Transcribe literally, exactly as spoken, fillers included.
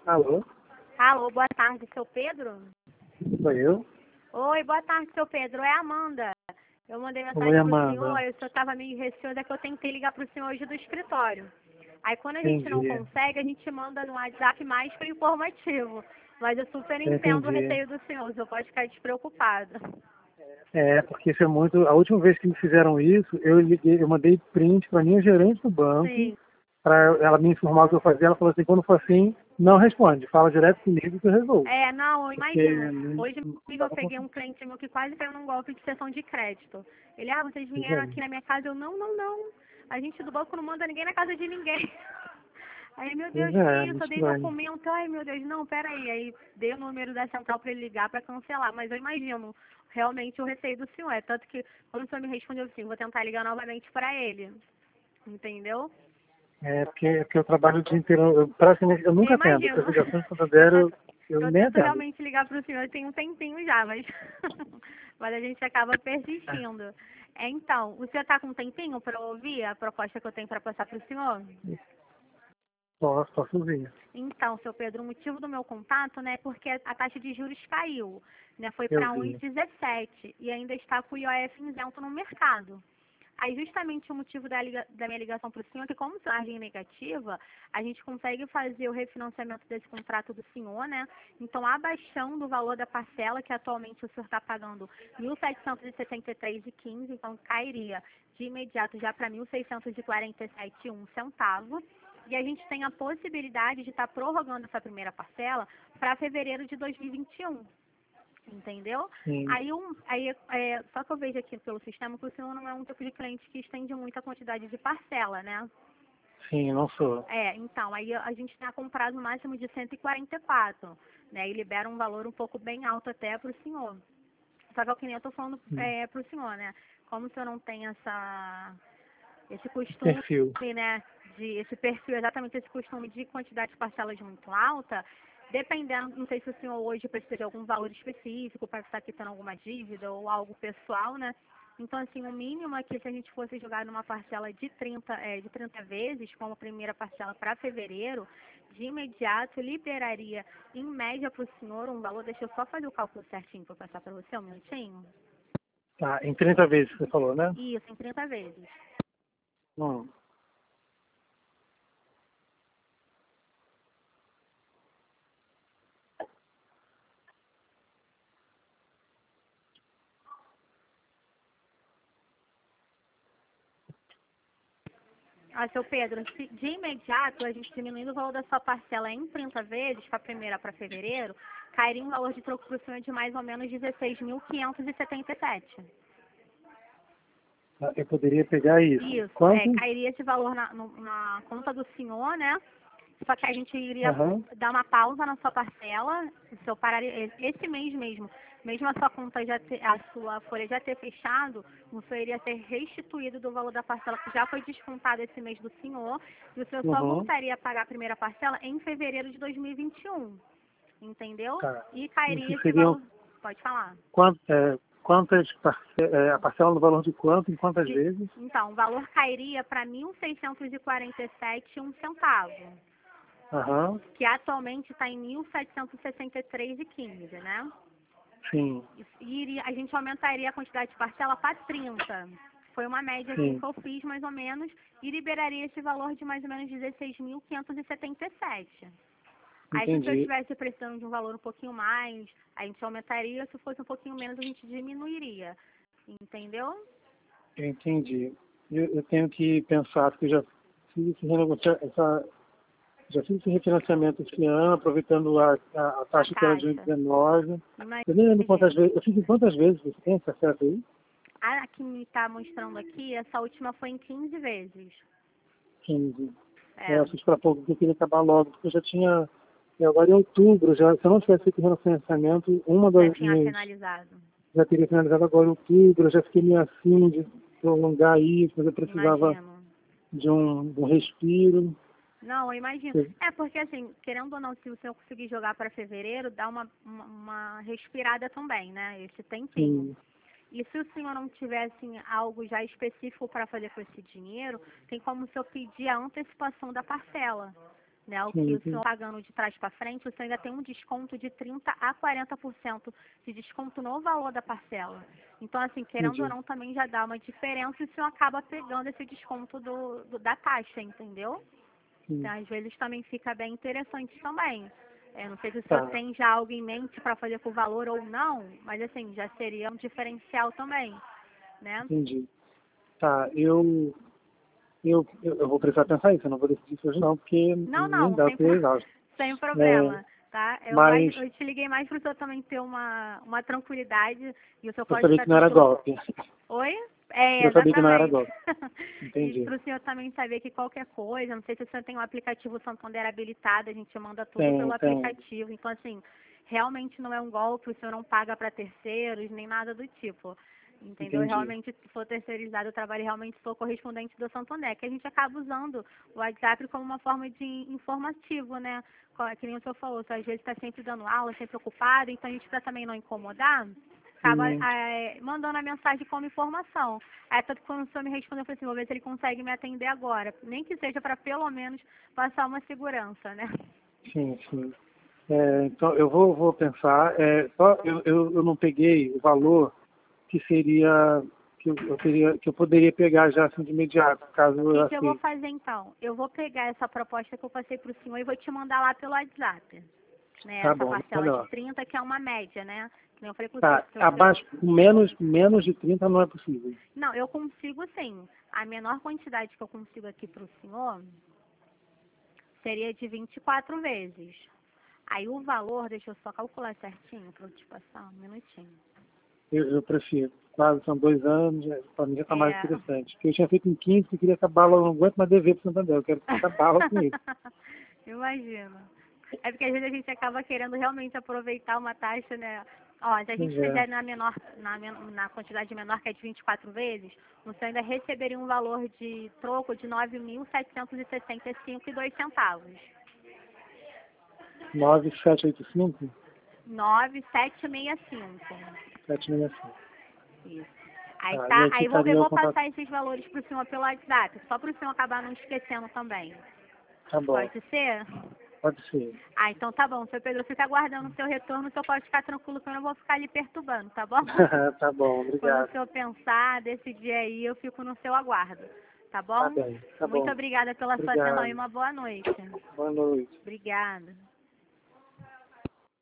Alô? Alô, boa tarde, seu Pedro? Sou eu? Oi, boa tarde, seu Pedro. É a Amanda. Eu mandei Oi, mensagem pro senhor, Amanda. eu só estava meio receosa que eu tentei ligar pro senhor hoje do escritório. Aí quando a gente não Entendi. consegue, a gente manda no WhatsApp mais para informativo. Mas eu super entendo o Entendi. receio do senhor, o senhor pode ficar despreocupado. É, porque isso é muito. A última vez que me fizeram isso, eu liguei, eu mandei print para minha gerente do banco, Sim. para ela me informar o que eu fazia. Ela falou assim: quando for assim, não responde, fala direto comigo que eu resolvo. É, não, eu Porque imagino. não, Hoje não eu dá para peguei um conseguir. cliente meu que quase caiu num golpe de sessão de crédito. Ele, ah, vocês Pois vieram é. aqui na minha casa. Eu, não, não, não. A gente do banco não manda ninguém na casa de ninguém. Aí, meu Pois Deus, que é, isso? muito Eu dei estranho. documento. Ai, meu Deus, não, peraí. Aí dei o número da central para ele ligar para cancelar. Mas eu imagino realmente o receio do senhor. É tanto que quando o senhor me respondeu assim, vou tentar ligar novamente para ele. Entendeu? É porque, é porque eu trabalho o dia inteiro, eu, praticamente, eu Eu nunca atendo. imagino. As ligações que eu Eu, der, eu, tento, eu eu nem tento atendo. realmente ligar para o senhor tem um tempinho já, mas, mas a gente acaba persistindo. É, então, o senhor está com um tempinho para ouvir a proposta que eu tenho para passar para o senhor? Posso, posso vir. Então, seu Pedro, o motivo do meu contato, né, é porque a taxa de juros caiu, né, foi Eu para um vi. vírgula dezessete e ainda está com o I O F isento no mercado. Aí, justamente o motivo da, liga, da minha ligação para o senhor é que, como margem negativa, a gente consegue fazer o refinanciamento desse contrato do senhor, né? Então, abaixando o valor da parcela, que atualmente o senhor está pagando mil setecentos e setenta e três reais e quinze centavos, então cairia de imediato já para mil seiscentos e quarenta e sete reais e um centavo. E a gente tem a possibilidade de estar tá prorrogando essa primeira parcela para fevereiro de dois mil e vinte e um. Entendeu? Sim. Aí, um, aí é, só que eu vejo aqui pelo sistema que o senhor não é um tipo de cliente que estende muita quantidade de parcela, né? Sim, não sou. É, então, aí a gente está com um prazo máximo de cento e quarenta e quatro, né? E libera um valor um pouco bem alto até para o senhor. Só que é o que nem eu estou falando Hum. é, para o senhor, né? Como o senhor não tem essa, esse costume, Perfil. né? De, esse perfil, exatamente esse costume de quantidade de parcelas muito alta, dependendo, não sei se o senhor hoje precisa de algum valor específico para estar quitando alguma dívida ou algo pessoal, né? Então, assim, o mínimo é que se a gente fosse jogar numa parcela de trinta, é, de trinta vezes, como primeira parcela para fevereiro, de imediato liberaria, em média, para o senhor um valor, deixa eu só fazer o cálculo certinho para passar para você, um minutinho. Tá, em trinta vezes que você falou, né? Isso, em trinta vezes. Hum. Ah, seu Pedro, se de imediato a gente diminuindo o valor da sua parcela em trinta vezes, para primeira para fevereiro, cairia um valor de troco para o senhor de mais ou menos dezesseis mil quinhentos e setenta e sete. Tá, eu poderia pegar isso. Isso, é, Quanto? cairia esse valor na, no- na conta do senhor, né? Só que a gente iria Aham. dar uma pausa na sua parcela, o seu pararia, esse mês mesmo, mesmo a sua conta já ter, a sua folha já ter fechado, o senhor iria ser restituído do valor da parcela que já foi descontado esse mês do senhor, e o senhor só Uhum. voltaria a pagar a primeira parcela em fevereiro de dois mil e vinte e um, entendeu? Tá. E cairia Isso esse seriam valor, pode falar. quant, é, quantas parce, é, a parcela no valor de quanto, em quantas De- vezes? então, o valor cairia para mil seiscentos e quarenta e sete e um centavo, Aham. que atualmente está em mil setecentos e sessenta e três e quinze, né? Sim, E iria, a gente aumentaria a quantidade de parcela para trinta. Foi uma média assim sim. que eu fiz, mais ou menos, e liberaria esse valor de mais ou menos dezesseis mil quinhentos e setenta e sete. Aí, se o senhor Entendi. estivesse precisando de um valor um pouquinho mais, a gente aumentaria. Se fosse um pouquinho menos, a gente diminuiria. Entendeu? Eu entendi. Eu, eu tenho que pensar, porque eu já fiz esse, renegocia- essa, já fiz esse refinanciamento esse ano, aproveitando a, a, a A taxa que era de taxa. dezenove. Eu nem lembro quantas Imagina. vezes. Eu fiz em quantas vezes? Você tem esse acesso aí? A que me está mostrando aqui, essa última foi em quinze vezes. quinze. É, É, eu fiz para pouco, porque eu queria acabar logo, porque eu já tinha. E agora em outubro, já, se eu não tivesse feito o refinanciamento, uma já das tinha minhas finalizado. já teria finalizado agora em outubro, eu já fiquei meio assim de prolongar isso, mas eu precisava Imagino. de um, de um respiro. Não, eu imagino. É, porque assim, querendo ou não, se o senhor conseguir jogar para fevereiro, dá uma, uma, uma respirada também, né? Esse tempinho. Sim, E se o senhor não tiver assim, algo já específico para fazer com esse dinheiro, tem como o senhor pedir a antecipação da parcela. né? O Sim, que o sim. senhor pagando de trás para frente, o senhor ainda tem um desconto de trinta a quarenta por cento de desconto no valor da parcela. Então, assim, querendo Entendi. ou não, também já dá uma diferença e o senhor acaba pegando esse desconto do, do- da taxa, entendeu? Sim. Então, às vezes também fica bem interessante também. É, não sei se o senhor Tá, tem já algo em mente para fazer com o valor ou não, mas assim, já seria um diferencial também, né? entendi. Tá, eu, eu, eu eu vou precisar pensar isso, eu não vou decidir isso hoje não, porque Não, nem não, dá, eu sem, tô pro- exausto. sem É, problema, tá? Eu, mais, mas eu te liguei mais para o senhor também ter uma, uma tranquilidade e o senhor eu pode sabia ficar que não era tranquilo. golpe. Oi? É, Eu sabia que não era exatamente. golpe. E Entendi. para o senhor também saber que qualquer coisa, não sei se o senhor tem um aplicativo Santander habilitado, a gente manda tudo pelo Tem, tem. aplicativo. Então, assim, realmente não é um golpe, o senhor não paga para terceiros, nem nada do tipo. Entendeu? Entendi. Realmente, se for terceirizado, o trabalho realmente for correspondente do Santander, que a gente acaba usando o WhatsApp como uma forma de informativo, né? Co- Que nem o senhor falou, o senhor às vezes está sempre dando aula, sempre ocupado, então a gente, para também não incomodar, acaba Hum, é, mandando a mensagem como informação. Aí, tanto que quando o senhor me respondeu, eu falei assim, vou ver se ele consegue me atender agora. Nem que seja para pelo menos passar uma segurança, né? sim, sim. É, então, eu vou, vou pensar. É, só eu, eu, eu não peguei o valor que seria, que eu, eu teria, que eu poderia pegar já assim de imediato, caso O eu que, que eu vou aceite. fazer então? Eu vou pegar essa proposta que eu passei para o senhor e vou te mandar lá pelo WhatsApp. Né, Tá essa bom, parcela de melhor. trinta, que é uma média, né? Que nem eu falei com o senhor, Tá, que o senhor- abaixo, menos, menos de trinta não é possível. Não, eu consigo sim. A menor quantidade que eu consigo aqui para o senhor seria de vinte e quatro vezes. Aí o valor, deixa eu só calcular certinho para eu te passar um minutinho. Eu, eu prefiro. Claro, são dois anos, para mim já está mais É. interessante. Porque eu tinha feito em quinze, que eu queria acabar logo, não aguento mais dever para o Santander, eu quero acabar logo com isso. Imagino. É porque às vezes a gente acaba querendo realmente aproveitar uma taxa, né? Ó, se a gente Pois é. fizer na menor, na, men- na quantidade menor, que é de vinte e quatro vezes, você ainda receberia um valor de troco de nove mil setecentos e sessenta e cinco e dois centavos. nove sete oito cinco, nove sete seis cinco. sete seis cinco. Isso. Aí Tá, e tá, aí aí vou, eu ficaria o vou contato. passar esses valores pro senhor pelo WhatsApp, só pro senhor acabar não esquecendo também. Tá bom, Pode ser? pode ser. Ah, então tá bom, seu Pedro, fica aguardando o seu retorno, o senhor pode ficar tranquilo que eu não vou ficar lhe perturbando, tá bom? Tá bom, Quando o obrigado. senhor pensar, decidir aí, eu fico no seu aguardo, tá Tá bom? bem, tá Muito bom. obrigada pela sua atenção e Obrigado. uma boa noite. Boa noite. Obrigada.